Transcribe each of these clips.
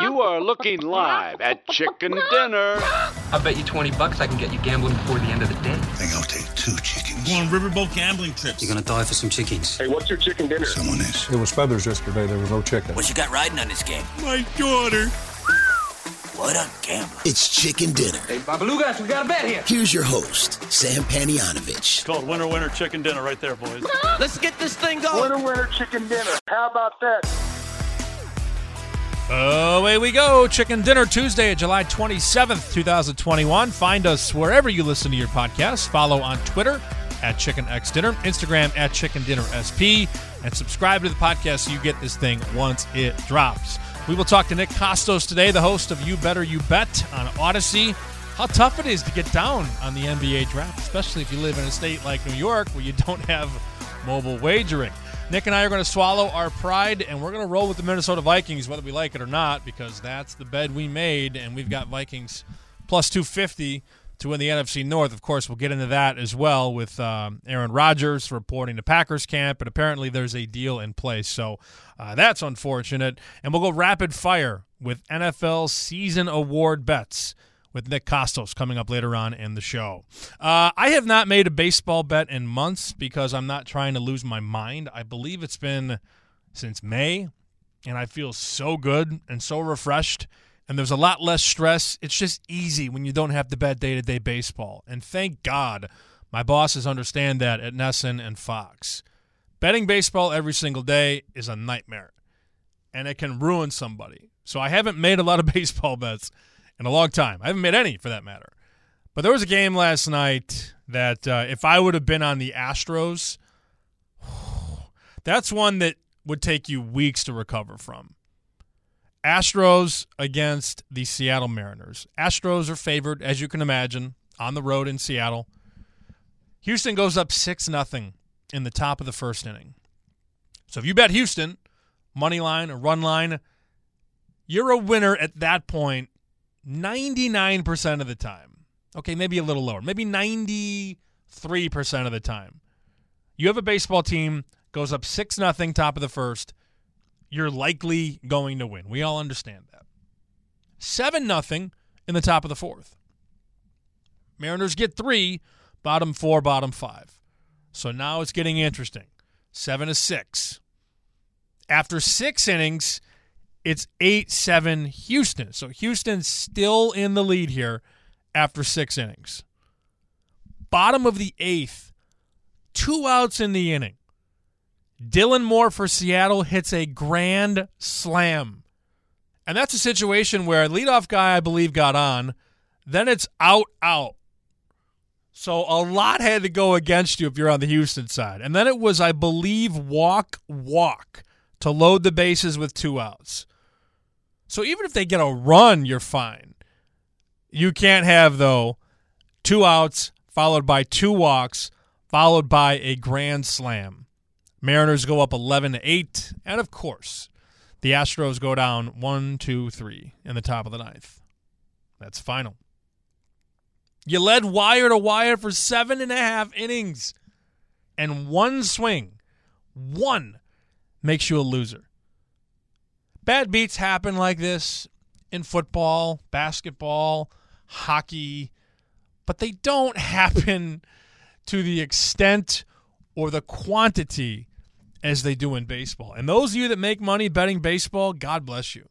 You are looking live at Chicken Dinner. I bet you $20 I can get you gambling before the end of the day. I think I'll take 2 chickens. Go on riverboat gambling trips. You're gonna die for some chickens. Hey, what's your chicken dinner? Someone is. It was feathers yesterday. There was no chicken. What you got riding on this game? My daughter. What a gambler. It's Chicken Dinner. Hey, Babalugas, we got a bet here. Here's your host, Sam Panianovich. It's called Winner Winner Chicken Dinner right there, boys. Let's get this thing going. Winner chicken dinner. How about that? Away we go. Chicken Dinner Tuesday, July 27th, 2021. Find us wherever you listen to your podcasts. Follow on Twitter at ChickenXDinner, Instagram at ChickenDinnerSP, and subscribe to the podcast so you get this thing once it drops. We will talk to Nick Kostos today, the host of You Better You Bet on Odyssey. How tough it is to get down on the NBA draft, especially if you live in a state like New York where you don't have mobile wagering. Nick and I are going to swallow our pride, and we're going to roll with the Minnesota Vikings, whether we like it or not, because that's the bed we made, and we've got Vikings plus 250 to win the NFC North. Of course, we'll get into that as well with Aaron Rodgers reporting to Packers camp, and apparently there's a deal in place. So that's unfortunate. And we'll go rapid fire with NFL season award bets with Nick Kostos coming up later on in the show. I have not made a baseball bet in months because I'm not trying to lose my mind. I believe it's been since May, and I feel so good and so refreshed. And there's a lot less stress. It's just easy when you don't have to bet day-to-day baseball. And thank God my bosses understand that at Nesson and Fox. Betting baseball every single day is a nightmare, and it can ruin somebody. So I haven't made a lot of baseball bets in a long time. I haven't made any, for that matter. But there was a game last night that if I would have been on the Astros, that's one that would take you weeks to recover from. Astros against the Seattle Mariners. Astros are favored, as you can imagine, on the road in Seattle. Houston goes up 6-0 in the top of the first inning. So if you bet Houston, money line or run line, you're a winner at that point 99% of the time. Okay, maybe a little lower. Maybe 93% of the time. You have a baseball team, goes up 6-0 top of the first, you're likely going to win. We all understand that. 7-0 in the top of the fourth. Mariners get 3, bottom 4, bottom 5. So now it's getting interesting. 7-6. After 6 innings, it's 8-7 Houston. So Houston's still in the lead here after 6 innings. Bottom of the 8th, 2 outs in the inning. Dylan Moore for Seattle hits a grand slam. And that's a situation where a leadoff guy, I believe, got on. Then it's out. So a lot had to go against you if you're on the Houston side. And then it was, I believe, walk to load the bases with 2 outs. So even if they get a run, you're fine. You can't have, though, 2 outs followed by 2 walks followed by a grand slam. Mariners go up 11-8, and of course, the Astros go down 1-2-3 in the top of the 9th. That's final. You led wire to wire for 7.5 innings, and one swing, makes you a loser. Bad beats happen like this in football, basketball, hockey, but they don't happen to the extent or the quantity as they do in baseball. And those of you that make money betting baseball, God bless you.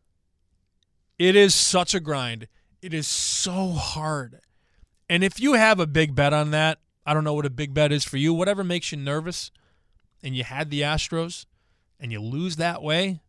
It is such a grind. It is so hard. And if you have a big bet on that, I don't know what a big bet is for you, whatever makes you nervous, and you had the Astros, and you lose that way,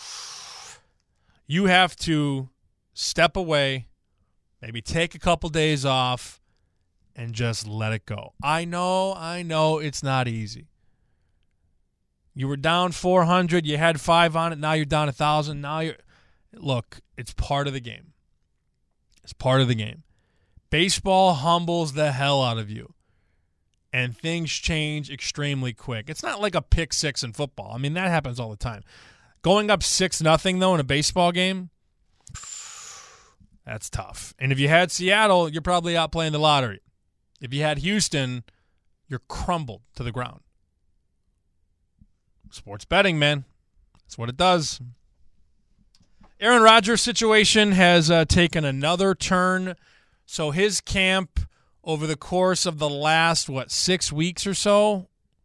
you have to step away, maybe take a couple days off, and just let it go. I know it's not easy. You were down 400, you had 5 on it, now you're down 1,000. Look, it's part of the game. It's part of the game. Baseball humbles the hell out of you, and things change extremely quick. It's not like a pick 6 in football. I mean, that happens all the time. Going up 6-0, though, in a baseball game, that's tough. And if you had Seattle, you're probably out playing the lottery. If you had Houston, you're crumbled to the ground. Sports betting, man. That's what it does. Aaron Rodgers' situation has taken another turn. So his camp over the course of the last, 6 weeks or so,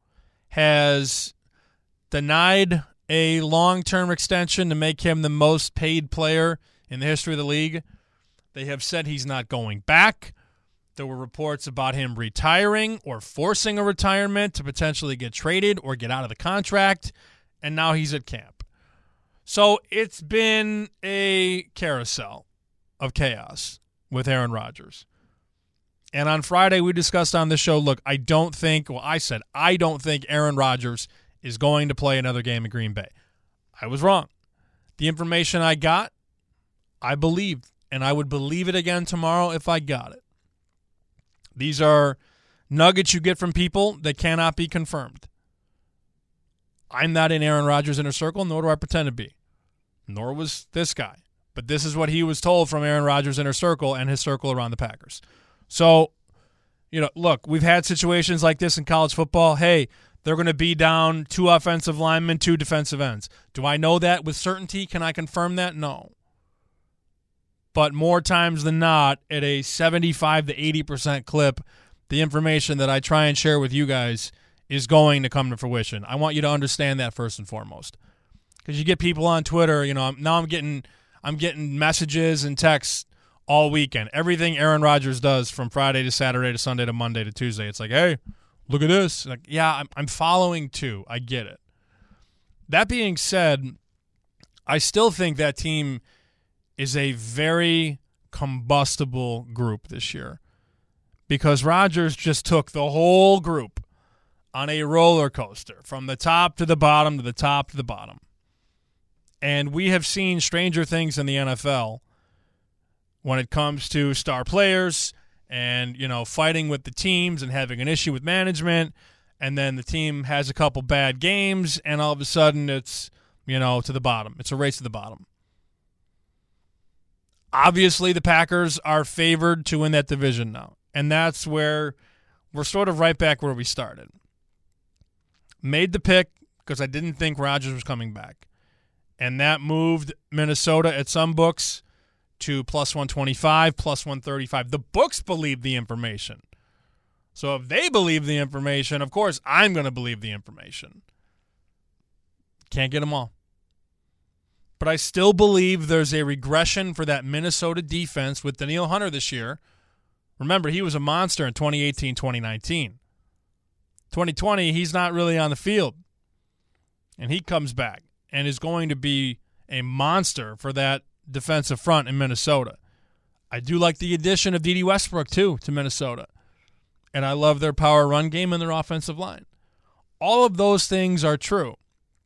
has denied a long-term extension to make him the most paid player in the history of the league. They have said he's not going back. There were reports about him retiring or forcing a retirement to potentially get traded or get out of the contract, and now he's at camp. So it's been a carousel of chaos with Aaron Rodgers. And on Friday, we discussed on the show, look, I don't think Aaron Rodgers is going to play another game in Green Bay. I was wrong. The information I got, I believed, and I would believe it again tomorrow if I got it. These are nuggets you get from people that cannot be confirmed. I'm not in Aaron Rodgers' inner circle, nor do I pretend to be. Nor was this guy. But this is what he was told from Aaron Rodgers' inner circle and his circle around the Packers. So, look, we've had situations like this in college football. Hey, they're going to be down 2 offensive linemen, 2 defensive ends. Do I know that with certainty? Can I confirm that? No. But more times than not, at a 75 to 80% clip, the information that I try and share with you guys is going to come to fruition. I want you to understand that first and foremost. Because you get people on Twitter, I'm getting messages and texts all weekend. Everything Aaron Rodgers does from Friday to Saturday to Sunday to Monday to Tuesday. It's like, hey, look at this. Like, yeah, I'm following too. I get it. That being said, I still think that team is a very combustible group this year because Rodgers just took the whole group on a roller coaster from the top to the bottom to the top to the bottom. And we have seen stranger things in the NFL when it comes to star players and, fighting with the teams and having an issue with management, and then the team has a couple bad games, and all of a sudden it's, to the bottom. It's a race to the bottom. Obviously, the Packers are favored to win that division now, and that's where we're sort of right back where we started. Made the pick because I didn't think Rodgers was coming back, and that moved Minnesota at some books to plus 125, plus 135. The books believe the information. So if they believe the information, of course, I'm going to believe the information. Can't get them all. But I still believe there's a regression for that Minnesota defense with Danielle Hunter this year. Remember, he was a monster in 2018, 2019. 2020, he's not really on the field. And he comes back and is going to be a monster for that defensive front in Minnesota. I do like the addition of Dede Westbrook, too, to Minnesota. And I love their power run game and their offensive line. All of those things are true.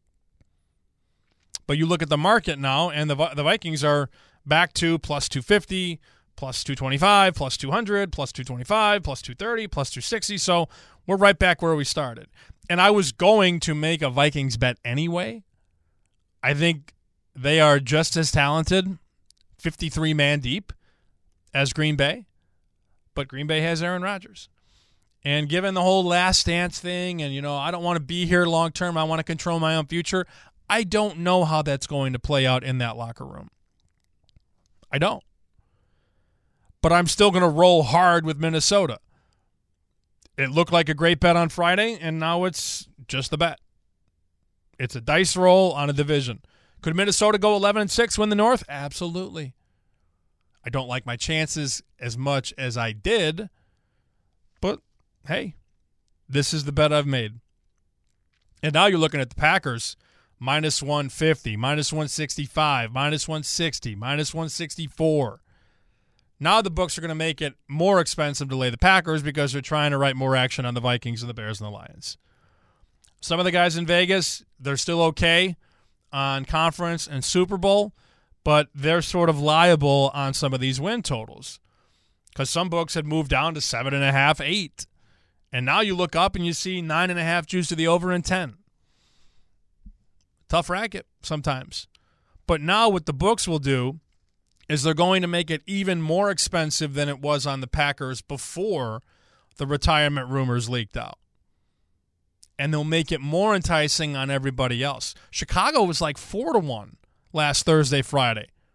But you look at the market now, and the Vikings are back to plus 250, plus 225, plus 200, plus 225, plus 230, plus 260. So we're right back where we started. And I was going to make a Vikings bet anyway. I think they are just as talented, 53-man deep, as Green Bay. But Green Bay has Aaron Rodgers. And given the whole last dance thing, and, I don't want to be here long term, I want to control my own future, I don't know how that's going to play out in that locker room. I don't. But I'm still going to roll hard with Minnesota. It looked like a great bet on Friday, and now it's just a bet. It's a dice roll on a division. Could Minnesota go 11-6, win the North? Absolutely. I don't like my chances as much as I did, but hey, this is the bet I've made. And now you're looking at the Packers, minus 150, minus 165, minus 160, minus 164. Now the books are going to make it more expensive to lay the Packers because they're trying to write more action on the Vikings and the Bears and the Lions. Some of the guys in Vegas, they're still okay on conference and Super Bowl, but they're sort of liable on some of these win totals because some books had moved down to 7.5, 8. And now you look up and you see 9.5 juice to the over and 10. Tough racket sometimes. But now what the books will do is they're going to make it even more expensive than it was on the Packers before the retirement rumors leaked out. And they'll make it more enticing on everybody else. Chicago was like 4-1 last Thursday, Friday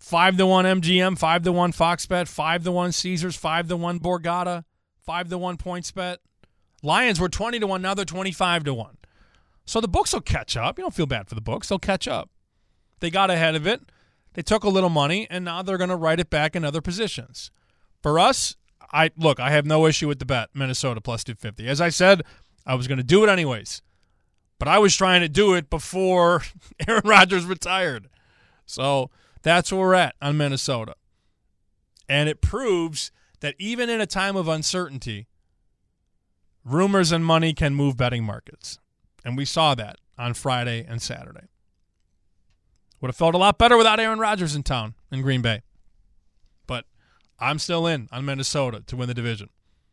5-1 MGM, 5-1 Fox Bet, 5-1 Caesars, 5-1 Borgata, 5-1 PointsBet. Lions were 20-1, now they're 25-1. So the books will catch up. You don't feel bad for the books. They'll catch up. They got ahead of it. They took a little money, and now they're going to write it back in other positions. For us, I have no issue with the bet, Minnesota plus 250. As I said, I was going to do it anyways. But I was trying to do it before Aaron Rodgers retired. So that's where we're at on Minnesota. And it proves that even in a time of uncertainty, rumors and money can move betting markets. And we saw that on Friday and Saturday. Would have felt a lot better without Aaron Rodgers in town in Green Bay. But I'm still in on Minnesota to win the division.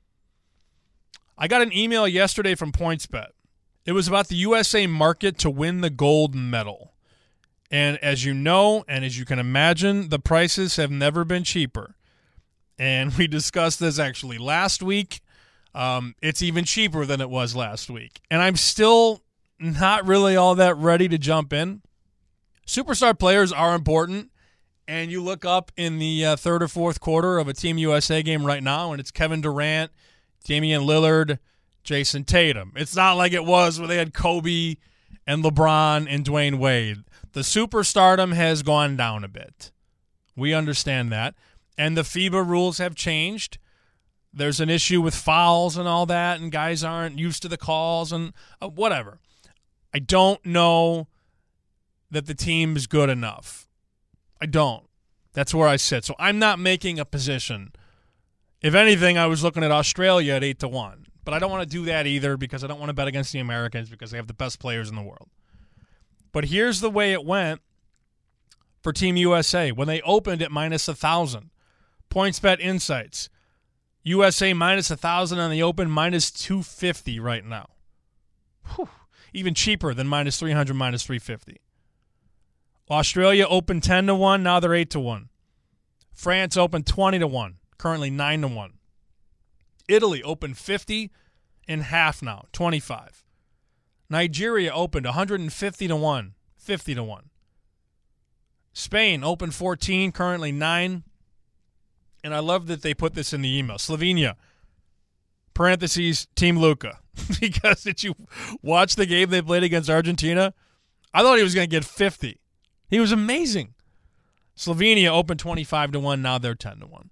I got an email yesterday from PointsBet. It was about the USA market to win the gold medal. And as you know, and as you can imagine, the prices have never been cheaper. And we discussed this actually last week. It's even cheaper than it was last week. And I'm still not really all that ready to jump in. Superstar players are important. And you look up in the third or fourth quarter of a Team USA game right now, and it's Kevin Durant, Damian Lillard, Jason Tatum. It's not like it was where they had Kobe and LeBron and Dwayne Wade. The superstardom has gone down a bit. We understand that. And the FIBA rules have changed. There's an issue with fouls and all that, and guys aren't used to the calls and whatever. I don't know that the team's good enough. I don't. That's where I sit. So I'm not making a position. If anything, I was looking at Australia at 8-1. But I don't want to do that either because I don't want to bet against the Americans because they have the best players in the world. But here's the way it went for Team USA. When they opened at minus 1,000, PointsBet Insights, USA minus 1,000 on the open, minus 250 right now. Whew. Even cheaper than minus 300, minus 350. Australia opened 10-1, now they're 8-1. France opened 20-1, currently 9-1. Italy opened 50 in half now, 25. Nigeria opened 150-1, 50-1. Spain opened 14, currently 9. And I love that they put this in the email. Slovenia, parentheses, Team Luka. Because did you watch the game they played against Argentina? I thought he was going to get 50. He was amazing. Slovenia opened 25-1, now they're 10-1.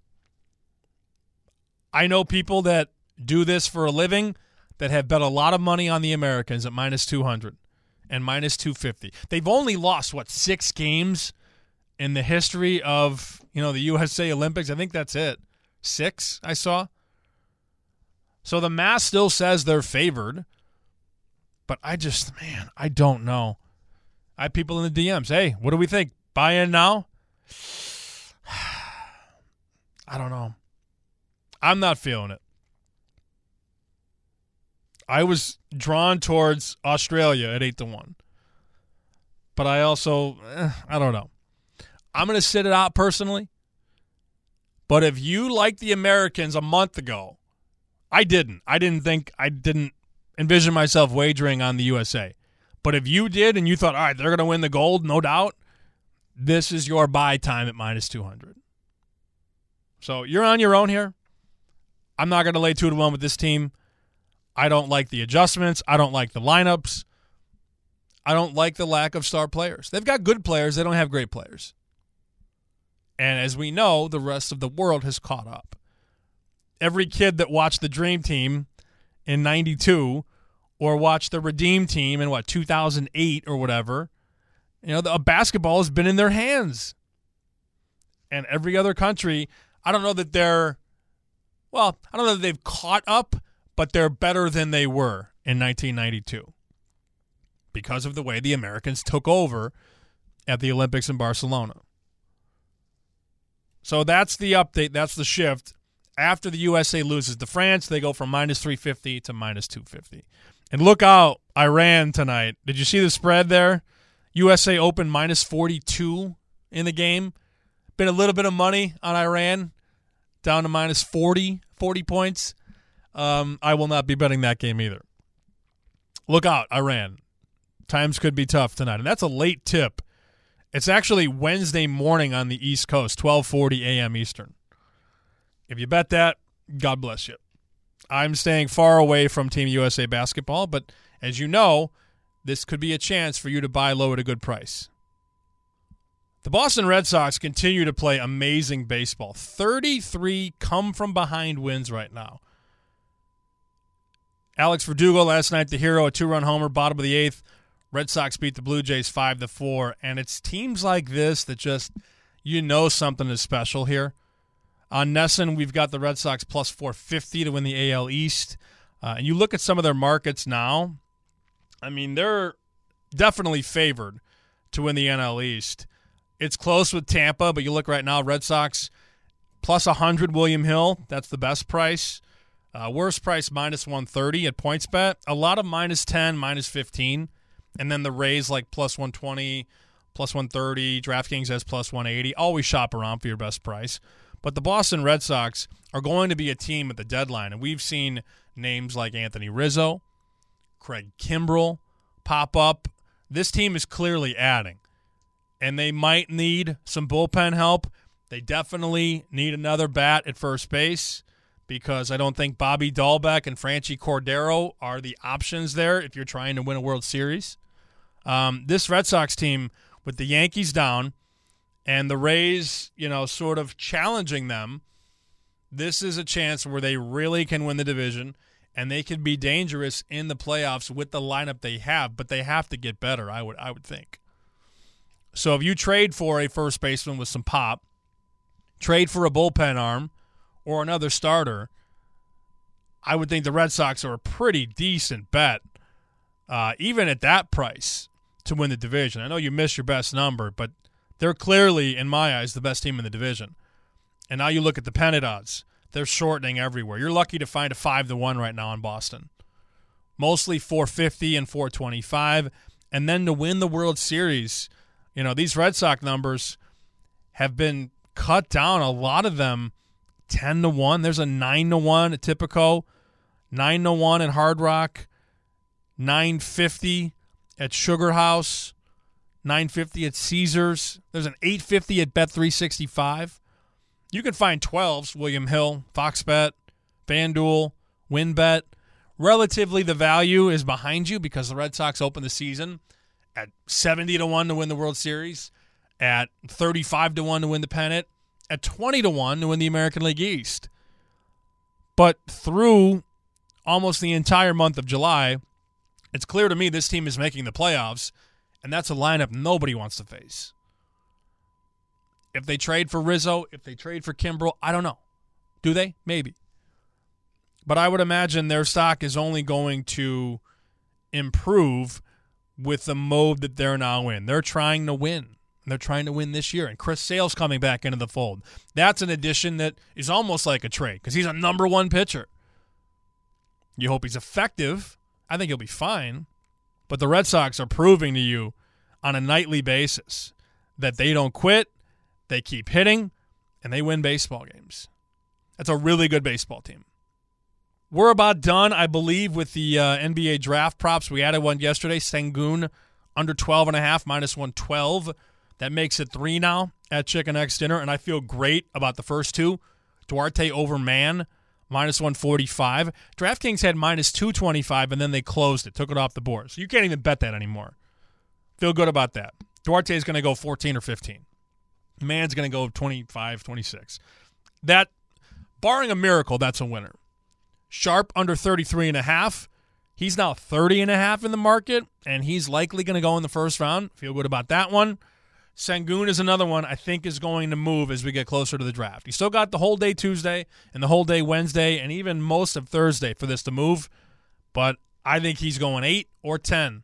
I know people that do this for a living that have bet a lot of money on the Americans at minus 200 and minus 250. They've only lost, 6 games in the history of, the USA Olympics? I think that's it. 6, I saw. So the math still says they're favored. But I don't know. I have people in the DMs. Hey, what do we think? Buy in now? I don't know. I'm not feeling it. I was drawn towards Australia at 8-1. But I also, I don't know. I'm going to sit it out personally. But if you like the Americans a month ago, I didn't envision myself wagering on the USA. But if you did and you thought, all right, they're going to win the gold, no doubt, this is your buy time at minus 200. So you're on your own here. I'm not going to lay 2-1 with this team. I don't like the adjustments. I don't like the lineups. I don't like the lack of star players. They've got good players. They don't have great players. And as we know, the rest of the world has caught up. Every kid that watched the Dream Team in 92 or watched the Redeem Team in, 2008 or whatever, a basketball has been in their hands. And every other country, I don't know that they've caught up, but they're better than they were in 1992 because of the way the Americans took over at the Olympics in Barcelona. So that's the update. That's the shift. After the USA loses to France, they go from minus 350 to minus 250. And look out, Iran tonight. Did you see the spread there? USA opened minus 42 in the game. Been a little bit of money on Iran, down to minus 40 points. I will not be betting that game either. Look out, Iran. Times could be tough tonight. And that's a late tip It's actually Wednesday morning on the East Coast, 12:40 a.m. Eastern. If you bet that, God bless you. I'm staying far away from Team USA basketball, but as you know, this could be a chance for you to buy low at a good price. The Boston Red Sox continue to play amazing baseball. 33 come-from-behind wins right now. Alex Verdugo last night, the hero, a 2-run homer, bottom of the 8th. Red Sox beat the Blue Jays 5-4, and it's teams like this that just, something is special here. On NESN, we've got the Red Sox plus 450 to win the AL East. And you look at some of their markets now, I mean, they're definitely favored to win the NL East. It's close with Tampa, but you look right now, Red Sox plus 100 William Hill. That's the best price. Worst price, minus 130 at PointsBet. A lot of minus 10, minus 15. And then the Rays like plus 120, plus 130. DraftKings has plus 180. Always shop around for your best price. But the Boston Red Sox are going to be a team at the deadline. And we've seen names like Anthony Rizzo, Craig Kimbrell pop up. This team is clearly adding. And they might need some bullpen help. They definitely need another bat at first base because I don't think Bobby Dahlbeck and Franchi Cordero are the options there if you're trying to win a World Series. This Red Sox team, with the Yankees down and the Rays, sort of challenging them, this is a chance where they really can win the division and they can be dangerous in the playoffs with the lineup they have, but they have to get better, I would think. So if you trade for a first baseman with some pop, trade for a bullpen arm or another starter, I would think the Red Sox are a pretty decent bet, even at that price, to win the division. I know you missed your best number, but they're clearly, in my eyes, the best team in the division. And now you look at the pennant odds. They're shortening everywhere. You're lucky to find a 5-1 right now in Boston. Mostly 450 and 425. And then to win the World Series, these Red Sox numbers have been cut down, a lot of them 10-1. There's a 9-1 at Tipico, 9-1 at Hard Rock, 950 at Sugar House, 950 at Caesars. There's an 850 at Bet365. You can find 12s, William Hill, Fox Bet, FanDuel, WinBet. Relatively, the value is behind you because the Red Sox opened the season at 70-1 to win the World Series, at 35-1 to win the pennant, at 20-1 to win the American League East. But through almost the entire month of July, it's clear to me this team is making the playoffs, and that's a lineup nobody wants to face. If they trade for Rizzo, if they trade for Kimbrell, I don't know. Do they? Maybe. But I would imagine their stock is only going to improve with the mode that they're now in. They're trying to win. They're trying to win this year. And Chris Sale's coming back into the fold. That's an addition that is almost like a trade because he's a number one pitcher. You hope he's effective. I think he'll be fine. But the Red Sox are proving to you on a nightly basis that they don't quit, they keep hitting, and they win baseball games. That's a really good baseball team. We're about done, I believe, with the NBA draft props. We added one yesterday, Sengun under 12.5, minus 112. That makes it 3 now at Chicken X Dinner, and I feel great about the first two. Duarte over Mann, minus 145. DraftKings had minus 225, and then they closed it, took it off the board. So you can't even bet that anymore. Feel good about that. Duarte is going to go 14 or 15. Mann's going to go 25, 26. That, barring a miracle, that's a winner. Sharp under 33.5. He's now 30.5 in the market, and he's likely going to go in the first round. Feel good about that one. Sengun is another one I think is going to move as we get closer to the draft. You still got the whole day Tuesday and the whole day Wednesday and even most of Thursday for this to move, but I think he's going 8 or 10.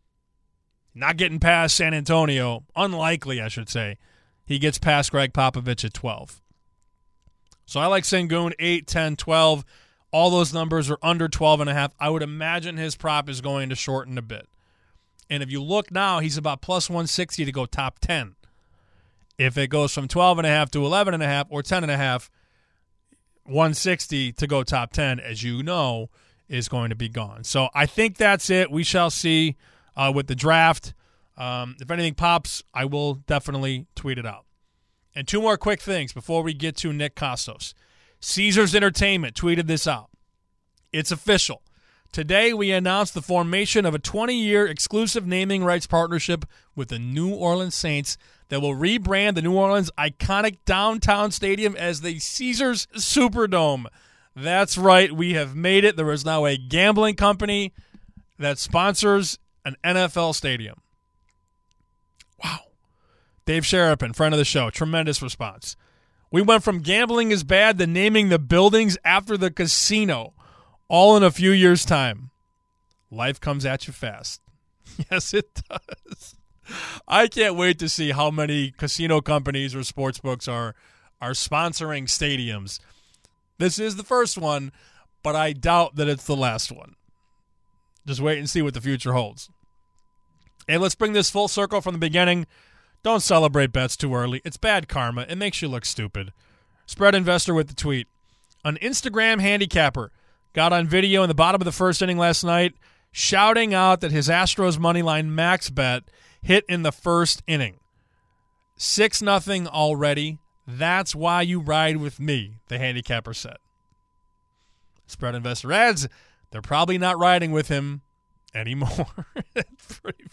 Not getting past San Antonio. Unlikely, I should say. He gets past Greg Popovich at 12. So I like Sengun 8, 10, 12. All those numbers are under 12.5. I would imagine his prop is going to shorten a bit. And if you look now, he's about plus 160 to go top 10. If it goes from 12.5 to 11.5 or 10.5, 160 to go top 10, as you know, is going to be gone. So I think that's it. We shall see with the draft. If anything pops, I will definitely tweet it out. And 2 more quick things before we get to Nick Kostos. Caesars Entertainment tweeted this out. It's official. Today, we announced the formation of a 20-year exclusive naming rights partnership with the New Orleans Saints that will rebrand the New Orleans iconic downtown stadium as the Caesars Superdome. That's right. We have made it. There is now a gambling company that sponsors an NFL stadium. Wow. Dave Sharapan, friend of the show, tremendous response. We went from gambling is bad to naming the buildings after the casino, all in a few years' time. Life comes at you fast. Yes, it does. I can't wait to see how many casino companies or sportsbooks are sponsoring stadiums. This is the first one, but I doubt that it's the last one. Just wait and see what the future holds. And let's bring this full circle from the beginning. Don't celebrate bets too early. It's bad karma. It makes you look stupid. Spread Investor with the tweet. An Instagram handicapper got on video in the bottom of the first inning last night shouting out that his Astros moneyline max bet hit in the first inning. 6-0 already. That's why you ride with me, the handicapper said. Spread Investor adds, they're probably not riding with him anymore. It's pretty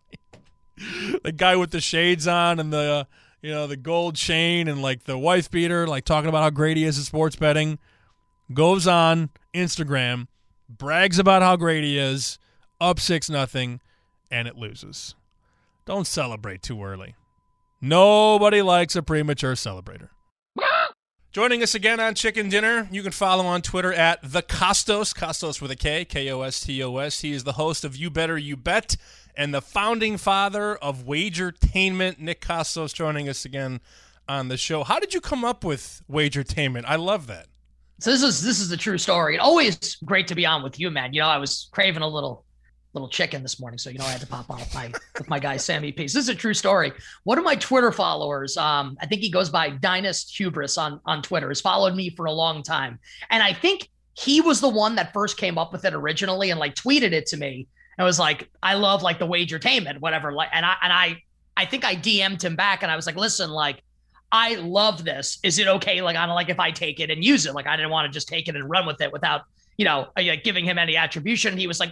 funny. The guy with the shades on and the gold chain and like the wife beater, like talking about how great he is at sports betting, goes on Instagram, brags about how great he is, up 6-0, and it loses. Don't celebrate too early. Nobody likes a premature celebrator. Joining us again on Chicken Dinner, you can follow on Twitter at the Kostos, Kostos with a K, Kostos. He is the host of You Better You Bet and the founding father of Wagertainment. Nick Kostos joining us again on the show. How did you come up with Wagertainment? I love that. So this is the true story. It's always great to be on with you, man. I was craving a little chicken this morning, so I had to pop on with my guy Sammy Peace. This is a true story. One of my Twitter followers, I think he goes by Dynast Hubris on Twitter, has followed me for a long time, and I think he was the one that first came up with it originally and like tweeted it to me. And was like, I love like the Wagertainment, whatever. Like, and I think I DM'd him back, and I was like, listen, like, I love this. Is it okay? Like, if I take it and use it, like, I didn't want to just take it and run with it without, giving him any attribution. He was like,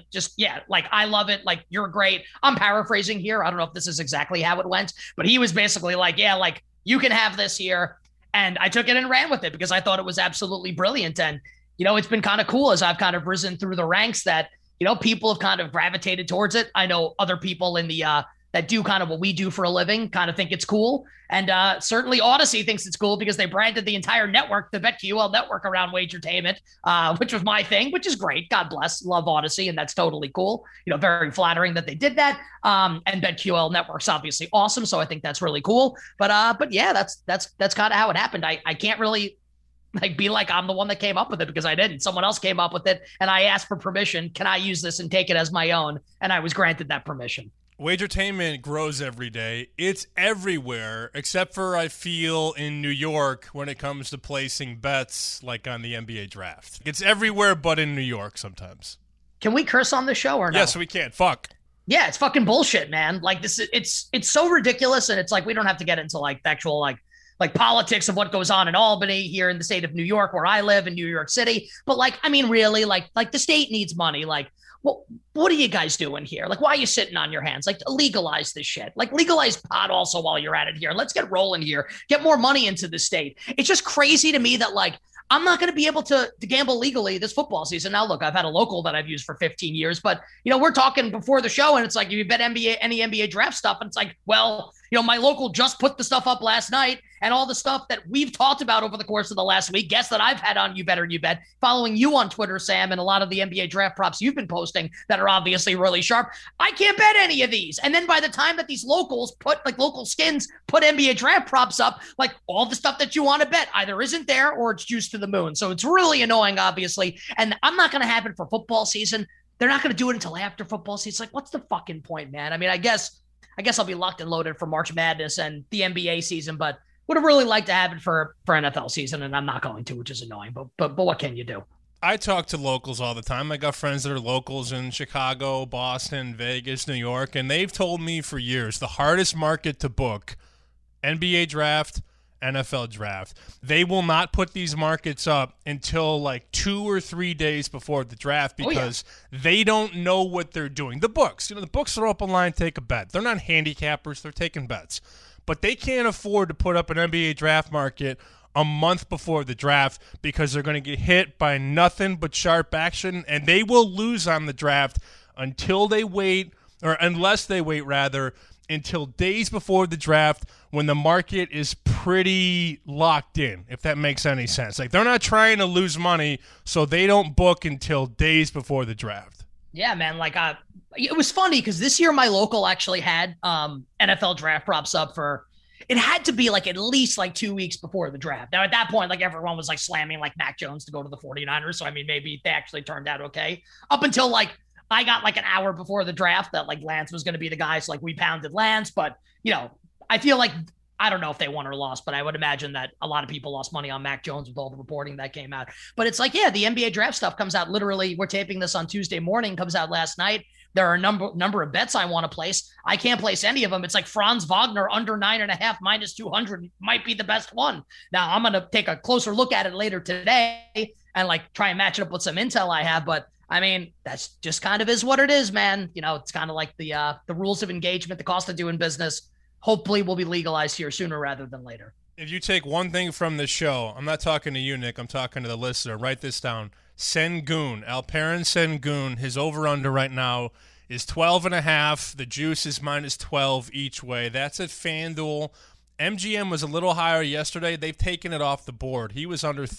I love it. Like, you're great. I'm paraphrasing here. I don't know if this is exactly how it went, but he was basically like, yeah, like, you can have this here. And I took it and ran with it because I thought it was absolutely brilliant. And, it's been kind of cool as I've kind of risen through the ranks that, people have kind of gravitated towards it. I know other people in the, that do kind of what we do for a living kind of think it's cool. And certainly Odyssey thinks it's cool because they branded the entire network, the BetQL network, around Wagertainment, which was my thing, which is great. God bless. Love Odyssey. And that's totally cool. Very flattering that they did that. And BetQL network's obviously awesome. So I think that's really cool. But yeah, that's kind of how it happened. I can't really be like I'm the one that came up with it because I didn't. Someone else came up with it and I asked for permission. Can I use this and take it as my own? And I was granted that permission. Wagertainment grows every day. It's everywhere, except for, I feel, in New York when it comes to placing bets like on the NBA draft. It's everywhere but in New York sometimes. Can we curse on the show or no? Yes, we can. Fuck. Yeah, it's fucking bullshit, man. Like, this is, it's so ridiculous, and it's like we don't have to get into like the actual like politics of what goes on in Albany here in the state of New York where I live in New York City. But really, like the state needs money. Like, well, what are you guys doing here? Like, why are you sitting on your hands? Like, legalize this shit. Like, legalize pot also while you're at it here. Let's get rolling here. Get more money into the state. It's just crazy to me that, like, I'm not going to be able to gamble legally this football season. Now, look, I've had a local that I've used for 15 years, but, we're talking before the show, and it's like, you bet any NBA draft stuff, and it's like, well, my local just put the stuff up last night, and all the stuff that we've talked about over the course of the last week, guests that I've had on You Better You Bet, following you on Twitter, Sam, and a lot of the NBA draft props you've been posting that are obviously really sharp. I can't bet any of these. And then by the time that these locals put, like local skins, put NBA draft props up, like all the stuff that you want to bet either isn't there or it's juiced to the moon. So it's really annoying, obviously. And I'm not going to have it for football season. They're not going to do it until after football season. It's like, what's the fucking point, man? I mean, I guess I'll be locked and loaded for March Madness and the NBA season, but would have really liked to have it for NFL season, and I'm not going to, which is annoying. But what can you do? I talk to locals all the time. I got friends that are locals in Chicago, Boston, Vegas, New York, and they've told me for years the hardest market to book, NBA draft, NFL draft. They will not put these markets up until like 2 or 3 days before the draft because they don't know what they're doing. The books, the books are up online, take a bet. They're not handicappers, they're taking bets. But they can't afford to put up an NBA draft market a month before the draft because they're going to get hit by nothing but sharp action, and they will lose on the draft until they wait, or unless they wait rather, until days before the draft when the market is pretty locked in, if that makes any sense. Like, they're not trying to lose money, so they don't book until days before the draft. Yeah, man. Like, it was funny because this year my local actually had NFL draft props up for. It had to be like at least like 2 weeks before the draft. Now, at that point, like everyone was like slamming like Mac Jones to go to the 49ers. So, I mean, maybe they actually turned out okay. Up until like I got like an hour before the draft that like Lance was going to be the guy. So like we pounded Lance. But, I feel like, I don't know if they won or lost, but I would imagine that a lot of people lost money on Mac Jones with all the reporting that came out. But it's like, yeah, the NBA draft stuff comes out literally. We're taping this on Tuesday morning, comes out last night. There are a number of bets I want to place. I can't place any of them. It's like Franz Wagner under 9.5 minus 200 might be the best one. Now I'm going to take a closer look at it later today and like try and match it up with some intel I have. But I mean, that's just kind of is what it is, man. It's kind of like the rules of engagement, the cost of doing business. Hopefully will be legalized here sooner rather than later. If you take one thing from this show, I'm not talking to you, Nick. I'm talking to the listener. Write this down. Sengun, Alperen Sengun, his over-under right now is 12.5. The juice is minus 12 each way. That's at FanDuel. MGM was a little higher yesterday. They've taken it off the board. He was under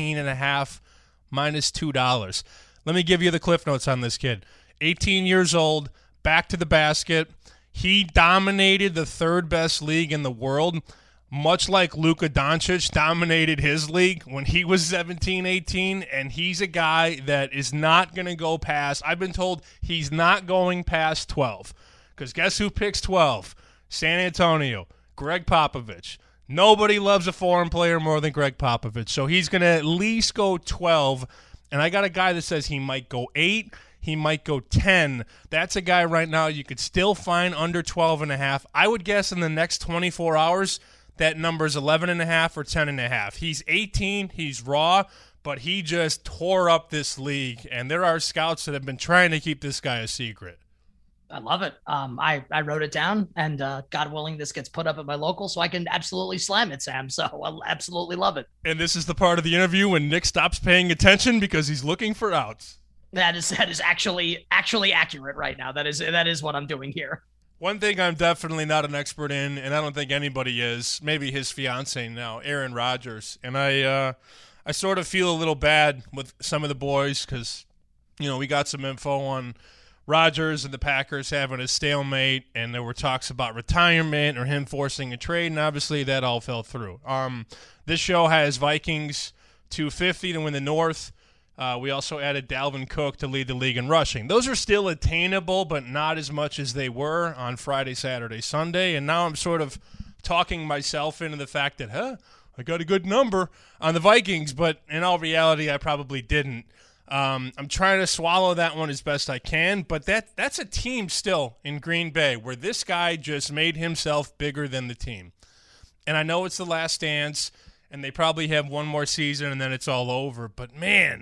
13.5, minus $2. Let me give you the cliff notes on this kid. 18 years old, back to the basket. He dominated the third best league in the world, much like Luka Doncic dominated his league when he was 17, 18, and he's a guy that is not going to go past. I've been told he's not going past 12, because guess who picks 12? San Antonio, Greg Popovich. Nobody loves a foreign player more than Greg Popovich, so he's going to at least go 12, and I got a guy that says he might go 8. He might go 10. That's a guy right now you could still find under 12.5. I would guess in the next 24 hours that number's 11.5 or 10.5. He's 18. He's raw, but he just tore up this league, and there are scouts that have been trying to keep this guy a secret. I love it. I wrote it down, and God willing, this gets put up at my local, so I can absolutely slam it, Sam. So I'll absolutely love it. And this is the part of the interview when Nick stops paying attention because he's looking for outs. That is actually accurate right now. That is what I'm doing here. One thing I'm definitely not an expert in, and I don't think anybody is, maybe his fiance now, Aaron Rodgers. And I sort of feel a little bad with some of the boys because, we got some info on Rodgers and the Packers having a stalemate, and there were talks about retirement or him forcing a trade, and obviously that all fell through. This show has Vikings 250 to win the North. We also added Dalvin Cook to lead the league in rushing. Those are still attainable, but not as much as they were on Friday, Saturday, Sunday. And now I'm sort of talking myself into the fact that, I got a good number on the Vikings, but in all reality, I probably didn't. I'm trying to swallow that one as best I can, but that's a team still in Green Bay where this guy just made himself bigger than the team. And I know it's the last dance, and they probably have one more season, and then it's all over. But, man,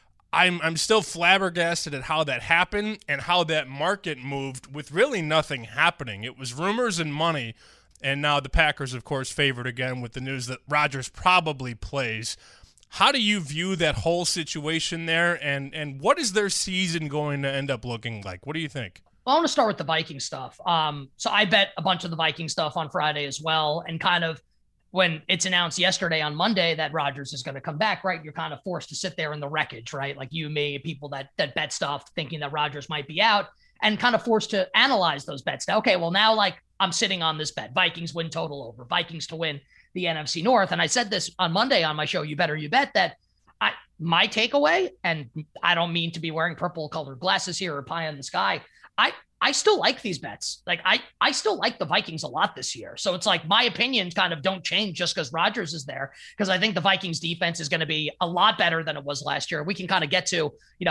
I'm still flabbergasted at how that happened and how that market moved with really nothing happening. It was rumors and money, and now the Packers, of course, favored again with the news that Rodgers probably plays. How do you view that whole situation there, and what is their season going to end up looking like? What do you think? Well, I want to start with the Viking stuff. So I bet a bunch of the Viking stuff on Friday as well, and kind of when it's announced yesterday on Monday that Rodgers is going to come back, right? You're kind of forced to sit there in the wreckage, right? Like you, me, people that bet stuff thinking that Rodgers might be out and kind of forced to analyze those bets. Now, okay, well now like I'm sitting on this bet. Vikings win total over. Vikings to win the NFC North. And I said this on Monday on my show, You Better You Bet, that my takeaway, and I don't mean to be wearing purple colored glasses here or pie in the sky, I still like these bets. Like I still like the Vikings a lot this year. So it's like my opinions kind of don't change just because Rodgers is there, because I think the Vikings defense is going to be a lot better than it was last year. We can kind of get to,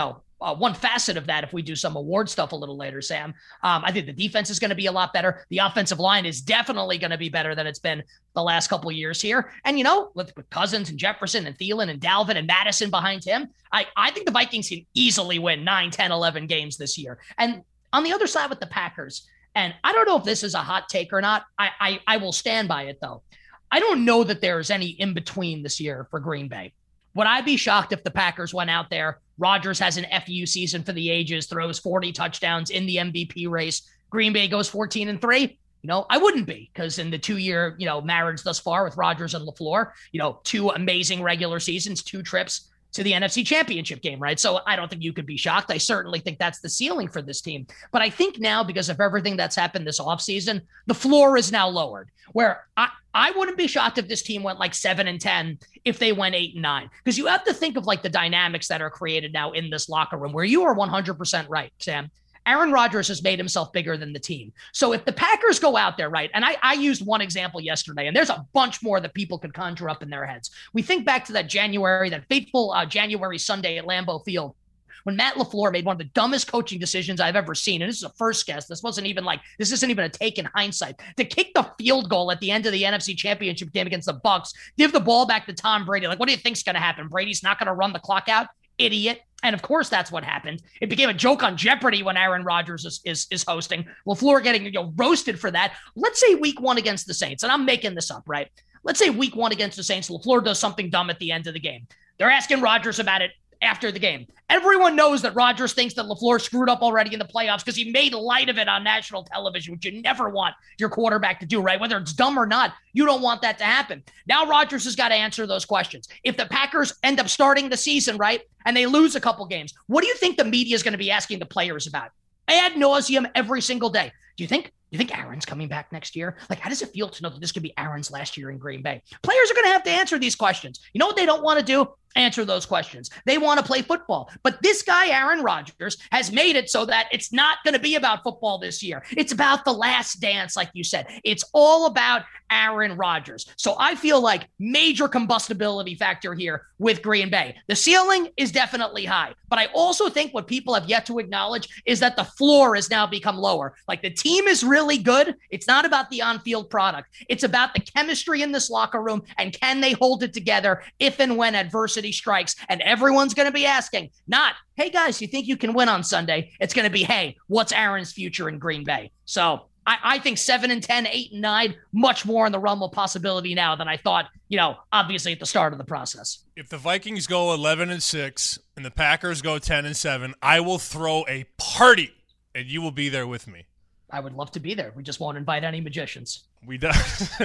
one facet of that if we do some award stuff a little later, Sam. I think the defense is going to be a lot better. The offensive line is definitely going to be better than it's been the last couple of years here. And, with Cousins and Jefferson and Thielen and Dalvin and Madison behind him, I think the Vikings can easily win 9, 10, 11 games this year. And on the other side with the Packers, and I don't know if this is a hot take or not. I will stand by it, though. I don't know that there's any in between this year for Green Bay. Would I be shocked if the Packers went out there, Rodgers has an FU season for the ages, throws 40 touchdowns in the MVP race, Green Bay goes 14-3? I wouldn't be, because in the 2-year, marriage thus far with Rodgers and LaFleur, 2 amazing regular seasons, 2 trips to the NFC Championship game, right? So I don't think you could be shocked. I certainly think that's the ceiling for this team. But I think now, because of everything that's happened this offseason, the floor is now lowered, where I wouldn't be shocked if this team went like 7-10 if they went 8-9, because you have to think of like the dynamics that are created now in this locker room, where you are 100% right, Sam. Aaron Rodgers has made himself bigger than the team. So if the Packers go out there, right, and I used one example yesterday, and there's a bunch more that people could conjure up in their heads. We think back to that fateful January Sunday at Lambeau Field, when Matt LaFleur made one of the dumbest coaching decisions I've ever seen. And this is a first guess. This isn't even a take in hindsight. To kick the field goal at the end of the NFC Championship game against the Bucs, give the ball back to Tom Brady. Like, what do you think's going to happen? Brady's not going to run the clock out? Idiot. And of course, that's what happened. It became a joke on Jeopardy when Aaron Rodgers is hosting. LaFleur getting roasted for that. Let's say week 1 against the Saints, and I'm making this up, right? Let's say week 1 against the Saints, LaFleur does something dumb at the end of the game. They're asking Rodgers about it after the game. Everyone knows that Rodgers thinks that LaFleur screwed up already in the playoffs because he made light of it on national television, which you never want your quarterback to do, right? Whether it's dumb or not, you don't want that to happen. Now Rodgers has got to answer those questions. If the Packers end up starting the season, right, and they lose a couple games, what do you think the media is going to be asking the players about? Ad nauseum every single day. Do you think Aaron's coming back next year? Like, how does it feel to know that this could be Aaron's last year in Green Bay? Players are going to have to answer these questions. You know what they don't want to do? Answer those questions. They want to play football. But this guy, Aaron Rodgers, has made it so that it's not going to be about football this year. It's about the last dance, like you said. It's all about Aaron Rodgers. So I feel like major combustibility factor here with Green Bay. The ceiling is definitely high. But I also think what people have yet to acknowledge is that the floor has now become lower. Like, the team is really good. It's not about the on-field product. It's about the chemistry in this locker room, and can they hold it together if and when adversity strikes. And everyone's going to be asking, not, hey guys, you think you can win on Sunday? It's going to be, hey, what's Aaron's future in Green Bay? So I think 7-10, 8-9, much more in the realm of possibility now than I thought, obviously at the start of the process. If the Vikings go 11-6 and the Packers go 10-7, I will throw a party and you will be there with me. I would love to be there. We just won't invite any magicians. We do.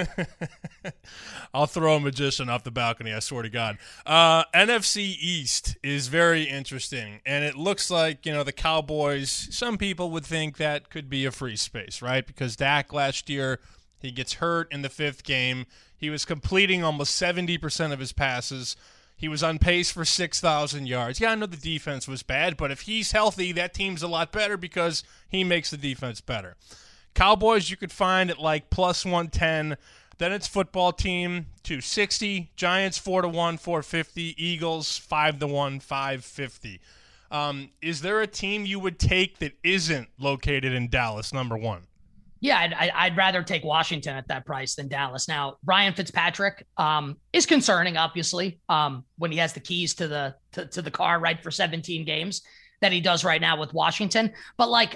I'll throw a magician off the balcony, I swear to God. NFC East is very interesting, and it looks like, the Cowboys, some people would think that could be a free space, right? Because Dak last year, he gets hurt in the 5th game. He was completing almost 70% of his passes. He was on pace for 6,000 yards. Yeah, I know the defense was bad, but if he's healthy, that team's a lot better because he makes the defense better. Cowboys you could find at like plus 110. Then it's football team 260. Giants 4-1, 450. Eagles 5-1, 550. Is there a team you would take that isn't located in Dallas, number one? Yeah, I'd rather take Washington at that price than Dallas. Now, Ryan Fitzpatrick is concerning, obviously, when he has the keys to the car, right, for 17 games that he does right now with Washington. But, like,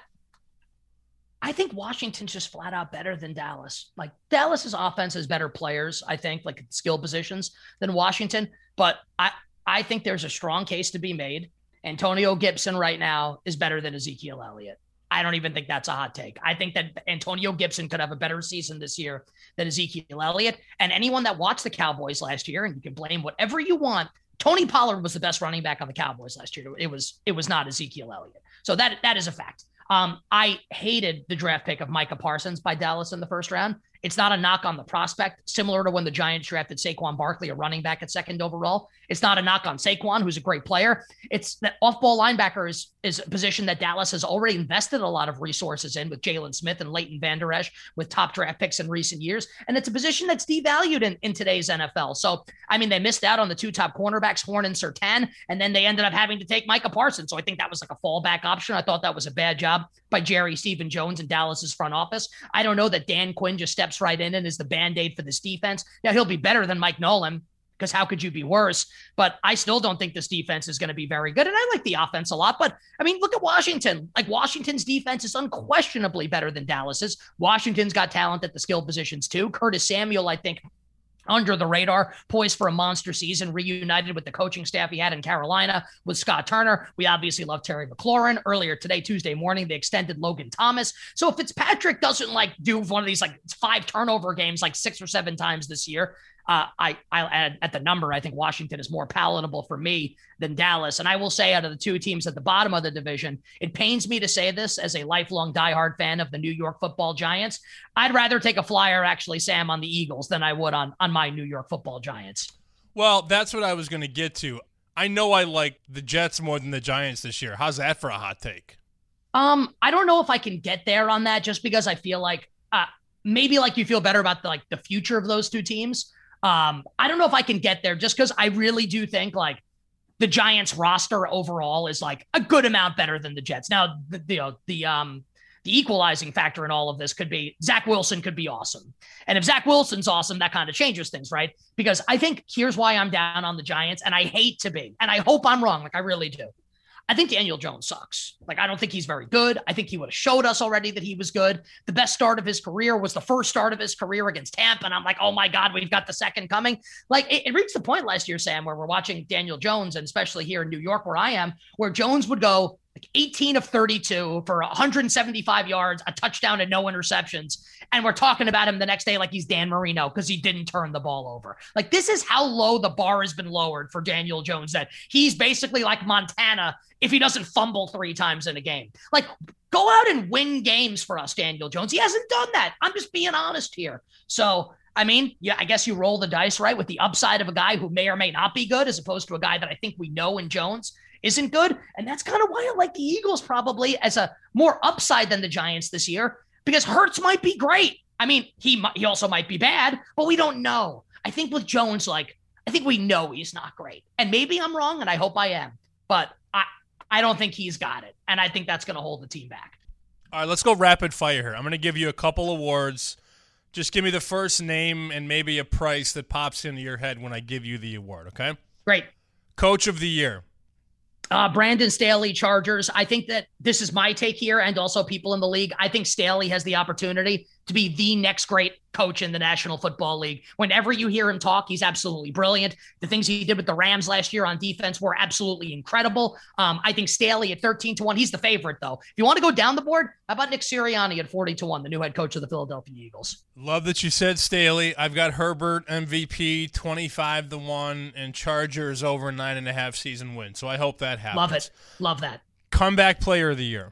I think Washington's just flat out better than Dallas. Like, Dallas's offense has better players, I think, like skill positions than Washington. But I think there's a strong case to be made. Antonio Gibson right now is better than Ezekiel Elliott. I don't even think that's a hot take. I think that Antonio Gibson could have a better season this year than Ezekiel Elliott. And anyone that watched the Cowboys last year, and you can blame whatever you want, Tony Pollard was the best running back on the Cowboys last year. It was not Ezekiel Elliott. So that is a fact. I hated the draft pick of Micah Parsons by Dallas in the first round. It's not a knock on the prospect, similar to when the Giants drafted Saquon Barkley, a running back at 2nd overall. It's not a knock on Saquon, who's a great player. It's that off-ball linebacker is a position that Dallas has already invested a lot of resources in with Jalen Smith and Leighton Vander Esch with top draft picks in recent years. And it's a position that's devalued in today's NFL. So, I mean, they missed out on the 2 top cornerbacks, Horn and Surtain, and then they ended up having to take Micah Parsons. So I think that was like a fallback option. I thought that was a bad job by Jerry Stephen Jones and Dallas's front office. I don't know that Dan Quinn just steps right in and is the Band-Aid for this defense. Now, he'll be better than Mike Nolan, because how could you be worse? But I still don't think this defense is going to be very good. And I like the offense a lot. But, I mean, look at Washington. Like, Washington's defense is unquestionably better than Dallas's. Washington's got talent at the skill positions, too. Curtis Samuel, I think, under the radar, poised for a monster season, reunited with the coaching staff he had in Carolina with Scott Turner. We obviously love Terry McLaurin. Earlier today, Tuesday morning, they extended Logan Thomas. So if Fitzpatrick doesn't do one of these 5 turnover games 6 or 7 times this year, I'll add at the number. I think Washington is more palatable for me than Dallas. And I will say, out of the 2 teams at the bottom of the division, it pains me to say this as a lifelong diehard fan of the New York Football Giants. I'd rather take a flyer, actually, Sam, on the Eagles than I would on my New York Football Giants. Well, that's what I was going to get to. I know I like the Jets more than the Giants this year. How's that for a hot take? I don't know if I can get there on that, just because I feel like maybe you feel better about the future of those 2 teams. I don't know if I can get there, just because I really do think the Giants roster overall is a good amount better than the Jets. Now, the equalizing factor in all of this could be Zach Wilson could be awesome. And if Zach Wilson's awesome, that kind of changes things, right? Because I think here's why I'm down on the Giants, and I hate to be, and I hope I'm wrong. I really do. I think Daniel Jones sucks. I don't think he's very good. I think he would have showed us already that he was good. The best start of his career was the first start of his career against Tampa. And I'm like, oh my God, we've got the second coming. It reached the point last year, Sam, where we're watching Daniel Jones, and especially here in New York where I am, where Jones would go 18 of 32 for 175 yards, a touchdown and no interceptions. And we're talking about him the next day like he's Dan Marino because he didn't turn the ball over. This is how low the bar has been lowered for Daniel Jones, that he's basically like Montana if he doesn't fumble 3 times in a game. Go out and win games for us, Daniel Jones. He hasn't done that. I'm just being honest here. So, I mean, yeah, I guess you roll the dice, right, with the upside of a guy who may or may not be good, as opposed to a guy that I think we know in Jones isn't good. And that's kind of why I like the Eagles probably as a more upside than the Giants this year, because Hurts might be great. I mean, he also might be bad, but we don't know. I think with Jones, I think we know he's not great. And maybe I'm wrong, and I hope I am. But I don't think he's got it. And I think that's going to hold the team back. All right, let's go rapid fire here. I'm going to give you a couple awards. Just give me the first name and maybe a price that pops into your head when I give you the award, okay? Great. Coach of the year. Brandon Staley, Chargers. I think that this is my take here, and also people in the league. I think Staley has the opportunity to be the next great coach in the National Football League. Whenever you hear him talk, he's absolutely brilliant. The things he did with the Rams last year on defense were absolutely incredible. I think Staley at 13-1. He's the favorite, though. If you want to go down the board, how about Nick Sirianni at 40-1, the new head coach of the Philadelphia Eagles? Love that you said Staley. I've got Herbert MVP 25-1 and Chargers over 9.5 season win. So I hope that happens. Love it. Love that. Comeback player of the year.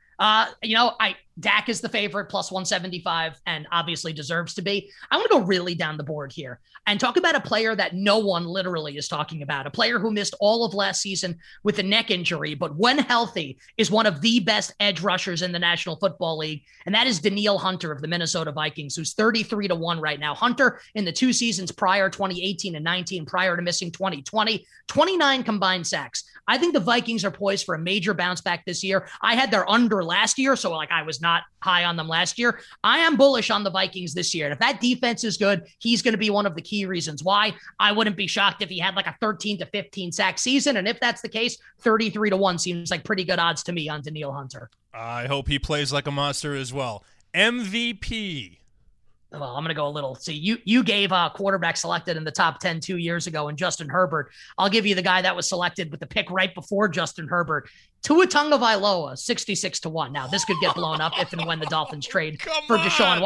Dak is the favorite, plus 175, and obviously deserves to be. I want to go really down the board here and talk about a player that no one literally is talking about, a player who missed all of last season with a neck injury, but when healthy is one of the best edge rushers in the National Football League, and that is Danielle Hunter of the Minnesota Vikings, who's 33-1 right now. Hunter, in the 2 seasons prior, 2018 and 19, prior to missing 2020, 29 combined sacks. I think the Vikings are poised for a major bounce back this year. I had their under last year, so I was not high on them last year. I am bullish on the Vikings this year. And if that defense is good, he's going to be one of the key reasons why. I wouldn't be shocked if he had a 13 to 15 sack season. And if that's the case, 33-1 seems like pretty good odds to me on Danielle Hunter. I hope he plays like a monster as well. MVP. Well, I'm going to go a little. See, you gave a quarterback selected in the top 10 2 years ago in Justin Herbert. I'll give you the guy that was selected with the pick right before Justin Herbert. Tua Tagovailoa, 66-1. Now, this could get blown up if and when the Dolphins trade for Deshaun Watson.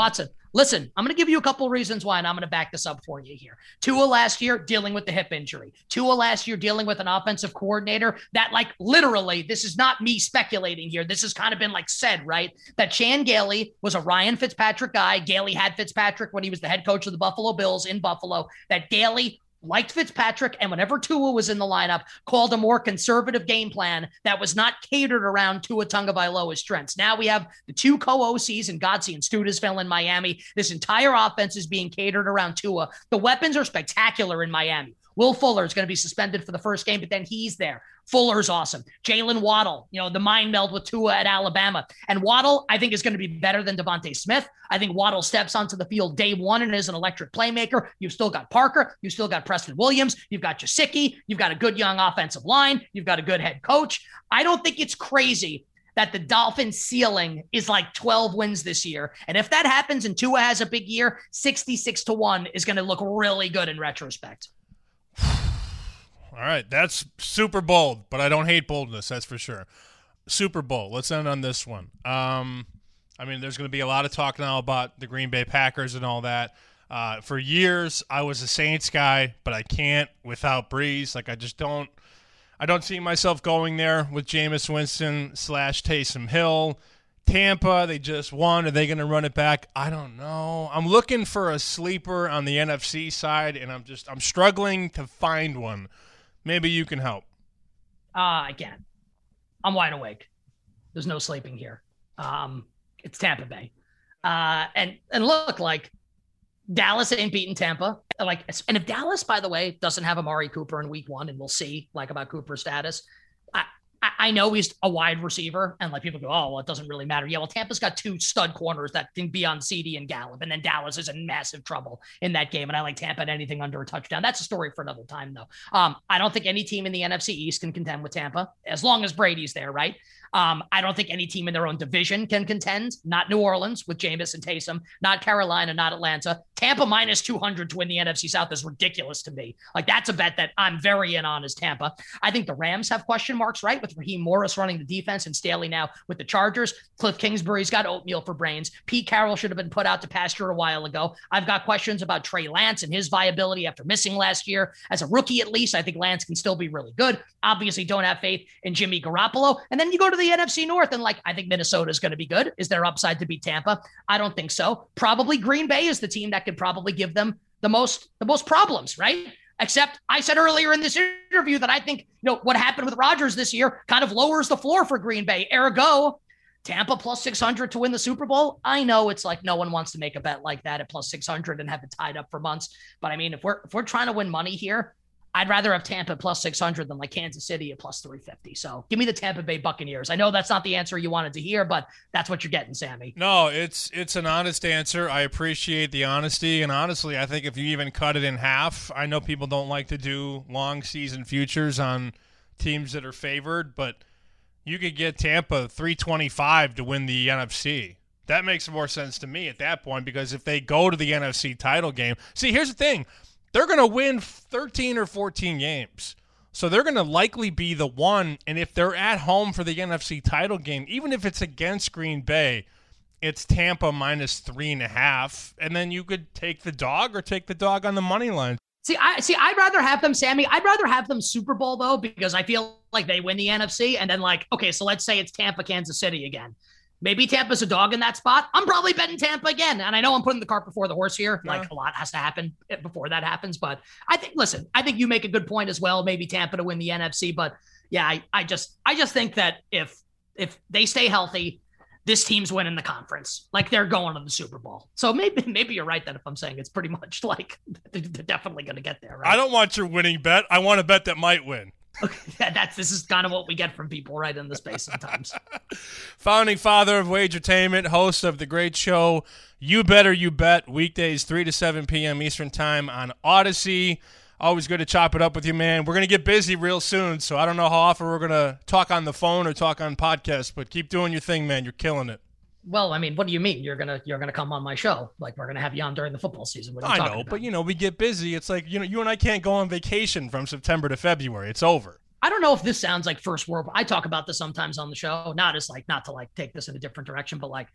Listen, I'm going to give you a couple reasons why, and I'm going to back this up for you here. Tua last year dealing with the hip injury. Tua last year dealing with an offensive coordinator that, like, literally, this is not me speculating here. This has kind of been like said, right? That Chan Gailey was a Ryan Fitzpatrick guy. Gailey had Fitzpatrick when he was the head coach of the Buffalo Bills in Buffalo. That Gailey liked Fitzpatrick, and whenever Tua was in the lineup, called a more conservative game plan that was not catered around Tua Tagovailoa's strengths. Now we have the two co-OCs and Godsey and Studesville in Miami. This entire offense is being catered around Tua. The weapons are spectacular in Miami. Will Fuller is going to be suspended for the first game, but then he's there. Fuller's awesome. Jalen Waddle, the mind meld with Tua at Alabama. And Waddle, I think, is going to be better than Devontae Smith. I think Waddle steps onto the field day one and is an electric playmaker. You've still got Parker. You've still got Preston Williams. You've got Gesicki. You've got a good young offensive line. You've got a good head coach. I don't think it's crazy that the Dolphins' ceiling is like 12 wins this year. And if that happens and Tua has a big year, 66-1 is going to look really good in retrospect. All right, that's super bold, but I don't hate boldness, that's for sure. Super bold. Let's end on this one. There's going to be a lot of talk now about the Green Bay Packers and all that. For years, I was a Saints guy, but I can't without Breeze. Like, I don't see myself going there with Jameis Winston / Taysom Hill. Tampa, they just won. Are they going to run it back? I don't know. I'm looking for a sleeper on the NFC side, and I'm struggling to find one. Maybe you can help. Again, I'm wide awake. There's no sleeping here. It's Tampa Bay. And look, like, Dallas ain't beating Tampa. And if Dallas, by the way, doesn't have Amari Cooper in week 1, and we'll see about Cooper's status, I know he's a wide receiver, and like people go, oh, well, it doesn't really matter. Yeah, well, Tampa's got 2 stud corners that can be on CD and Gallup, and then Dallas is in massive trouble in that game, and I like Tampa at anything under a touchdown. That's a story for another time, though. I don't think any team in the NFC East can contend with Tampa, as long as Brady's there, right? I don't think any team in their own division can contend. Not New Orleans with Jameis and Taysom, not Carolina, not Atlanta. Tampa minus 200 to win the NFC South is ridiculous to me. Like, that's a bet that I'm very in on, is Tampa. I think the Rams have question marks, right? With Raheem Morris running the defense and Staley now with the Chargers. Cliff Kingsbury's got oatmeal for brains. Pete Carroll should have been put out to pasture a while ago. I've got questions about Trey Lance and his viability after missing last year. As a rookie, at least, I think Lance can still be really good. Obviously, don't have faith in Jimmy Garoppolo. And then you go to the NFC North, and I think Minnesota is going to be good. Is there upside to beat Tampa? I don't think so. Probably Green Bay is the team that could probably give them the most problems, right? Except I said earlier in this interview that I think, what happened with Rodgers this year kind of lowers the floor for Green Bay. Ergo, Tampa plus 600 to win the Super Bowl. I know it's like no one wants to make a bet like that at plus 600 and have it tied up for months. But I mean, if we're trying to win money here, I'd rather have Tampa plus 600 than like Kansas City at plus 350. So give me the Tampa Bay Buccaneers. I know that's not the answer you wanted to hear, but that's what you're getting, Sammy. No, it's an honest answer. I appreciate the honesty. And honestly, I think if you even cut it in half, I know people don't like to do long season futures on teams that are favored, but you could get Tampa 325 to win the NFC. That makes more sense to me at that point, because if they go to the NFC title game, see, here's the thing. They're going to win 13 or 14 games. So they're going to likely be the one. And if they're at home for the NFC title game, even if it's against Green Bay, it's Tampa minus 3.5. And then you could take the dog or take the dog on the money line. I'd rather have them, Sammy. I'd rather have them Super Bowl, though, because I feel like they win the NFC. And then okay, so let's say it's Tampa, Kansas City again. Maybe Tampa's a dog in that spot. I'm probably betting Tampa again. And I know I'm putting the cart before the horse here. A lot has to happen before that happens. But I think you make a good point as well. Maybe Tampa to win the NFC. But yeah, I just think that if they stay healthy, this team's winning the conference. Like, they're going to the Super Bowl. So maybe you're right then if I'm saying it's pretty much like they're definitely going to get there, right? I don't want your winning bet. I want a bet that might win. Okay, this is kind of what we get from people right in the space sometimes. Founding father of Wagertainment, host of the great show You Better You Bet, weekdays 3 to 7 p.m. Eastern Time on Odyssey. Always good to chop it up with you, man. We're going to get busy real soon, so I don't know how often we're going to talk on the phone or talk on podcasts, but keep doing your thing, man. You're killing it. Well, I mean, what do you mean? You're gonna come on my show? Like, we're gonna have you on during the football season? What are you talking about? But we get busy. It's like you and I can't go on vacation from September to February. It's over. I don't know if this sounds like first world. I talk about this sometimes on the show, not to take this in a different direction, but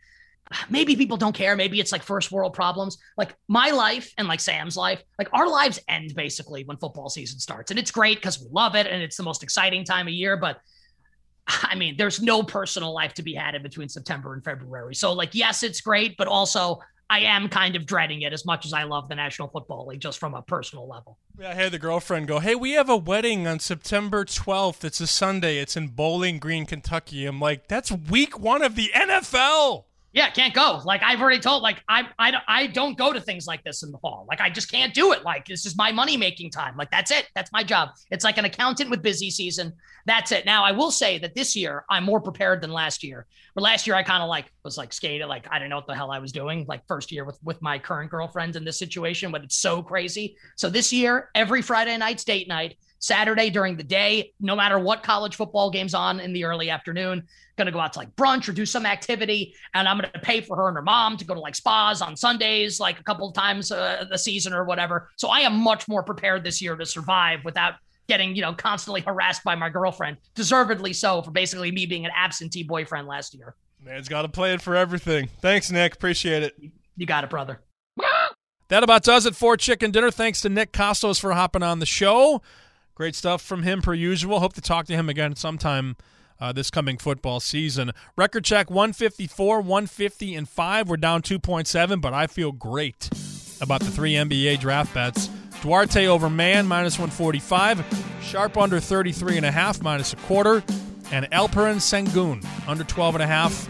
maybe people don't care. Maybe it's like first world problems. Like my life and like Sam's life, like our lives end basically when football season starts. And it's great because we love it and it's the most exciting time of year. But I mean, there's no personal life to be had in between September and February. So like, yes, it's great, but also I am kind of dreading it as much as I love the National Football League, just from a personal level. I had the girlfriend go, hey, we have a wedding on September 12th. It's a Sunday. It's in Bowling Green, Kentucky. I'm like, that's week 1 of the NFL. Yeah, can't go. Like I've already told, like I don't go to things like this in the fall. Like I just can't do it. Like this is my money making time. Like that's it. That's my job. It's like an accountant with busy season. That's it. Now I will say that this year I'm more prepared than last year. But last year I kind of like was like skated. Like I didn't know what the hell I was doing. Like first year with my current girlfriend in this situation, but it's so crazy. So this year, every Friday night's date night, Saturday during the day, no matter what college football game's on in the early afternoon, going to go out to like brunch or do some activity. And I'm going to pay for her and her mom to go to like spas on Sundays, like a couple of times the season or whatever. So I am much more prepared this year to survive without getting, constantly harassed by my girlfriend, deservedly so, for basically me being an absentee boyfriend last year. Man's got to play it for everything. Thanks, Nick. Appreciate it. You got it, brother. That about does it for Chicken Dinner. Thanks to Nick Kostos for hopping on the show. Great stuff from him per usual. Hope to talk to him again sometime this coming football season. Record check 154, 150-5. We're down 2.7, but I feel great about the 3 NBA draft bets. Duarte over Mann, -145. Sharp under 33.5, -0.25. And Alperen Sengun under 12.5,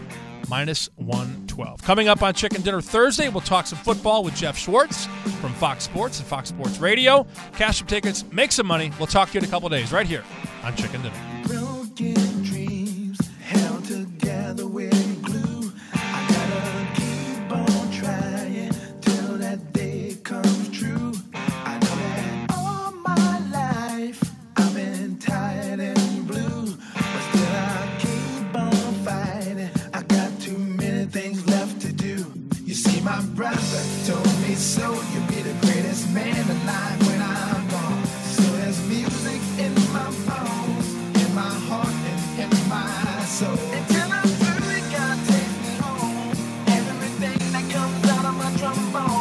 -112. Coming up on Chicken Dinner Thursday, we'll talk some football with Jeff Schwartz from Fox Sports and Fox Sports Radio. Cash some tickets, make some money. We'll talk to you in a couple days right here on Chicken Dinner. Broken dreams held together with glue. I gotta keep on trying till that day comes true. I know that all my life I've been tired and blue, but still I keep on fighting. I got too many things left to do. You see, my brother told me so. You'll be the greatest man alive when I'm gone. So there's music in my bones, in my heart and in my soul. Until I'm through, it gotta take me home. Everything that comes out of my trombone.